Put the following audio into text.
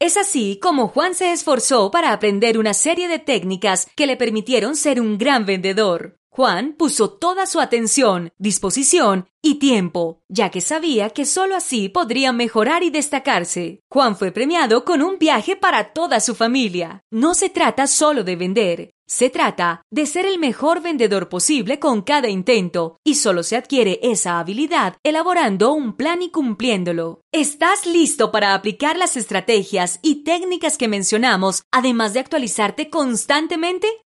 Es así como Juan se esforzó para aprender una serie de técnicas que le permitieron ser un gran vendedor. Juan puso toda su atención, disposición y tiempo, ya que sabía que sólo así podría mejorar y destacarse. Juan fue premiado con un viaje para toda su familia. No se trata solo de vender. Se trata de ser el mejor vendedor posible con cada intento, y solo se adquiere esa habilidad elaborando un plan y cumpliéndolo. ¿Estás listo para aplicar las estrategias y técnicas que mencionamos, además de actualizarte constantemente?